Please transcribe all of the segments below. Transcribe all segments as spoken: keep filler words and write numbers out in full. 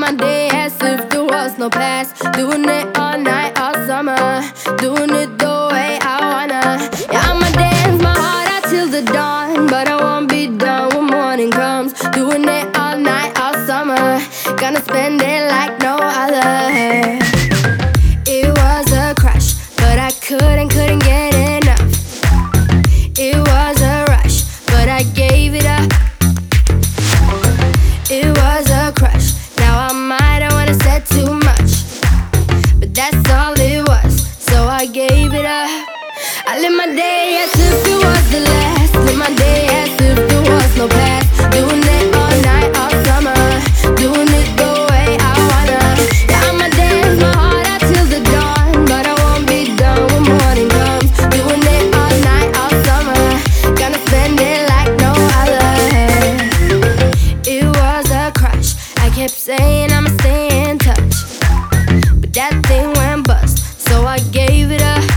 my day as if there was no past. Doing it all night, all summer. Doing it the way I wanna. Yeah, I'ma dance my heart out till the dawn, but I won't be done when morning comes. Doing it all night, all summer. Gonna spend it like no other. It was a crush, but I couldn't, couldn't get enough. It was a rush, but I gave it up. It was a crush, now I might have wanna said too much, but that's all it was, so I gave it up. I live my day as if it was the last. Live my day as if there was no past. Doing it all night, all summer. Doing it the way I wanna. Yeah, I'ma dance my heart out till the dawn, but I won't be done when morning comes. Doing it all night, all summer. Gonna spend it like no other. It was a crush, I kept saying I'ma stay in touch, but that thing went bust, so I gave it up.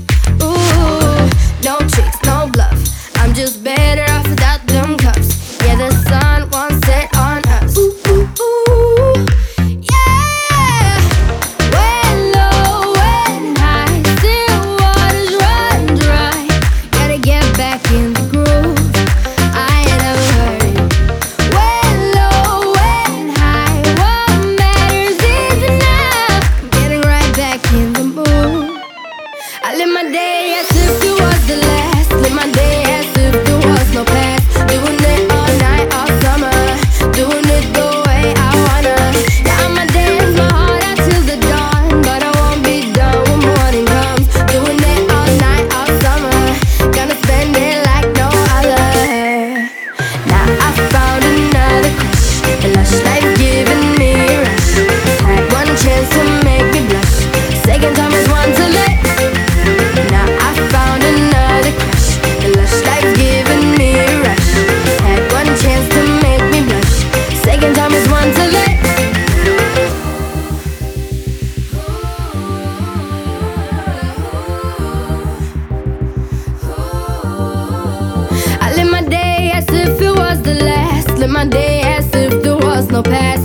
Ooh, no tricks, no bluff, I'm just better off without them cuffs. Yeah, the sun won't set on us. Ooh, ooh, ooh, yeah. When low, when high, still waters run dry. Gotta get back in the groove, I ain't never heard it. When low, when high, what matters is enough. I'm getting right back in the mood. I live my day as if it was the last. Live my day as if there was no past. Doing it all night, all summer. Doing it the way I wanna. Yeah, I'ma dance my heart out till the dawn, but I won't be done when morning comes. Doing it all night, all summer. Gonna spend it like no other. Now I found another crush. The lush life giving me a rush. Had one chance to make me blush. Second time is one to let. Now I found another crush. The lush life giving me a rush. Had one chance to make me blush. Second time is one to let. I live my day as if it was the last. Live my day as if there was no past.